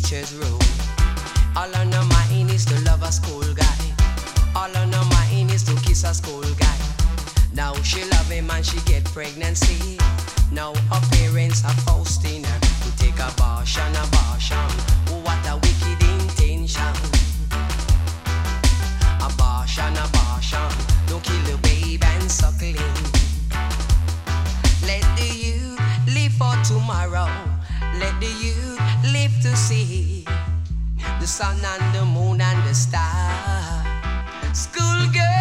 teacher's room. All on her mind is to love a school guy. All on her mind is to kiss a school guy. Now she love him and she get pregnancy. Now her parents are forcing her to take abortion. Oh, what a wicked intention. Abortion, don't kill the babe and suckling. Let the youth live for tomorrow. Let the youth live to see the sun and the moon and the star. Schoolgirl,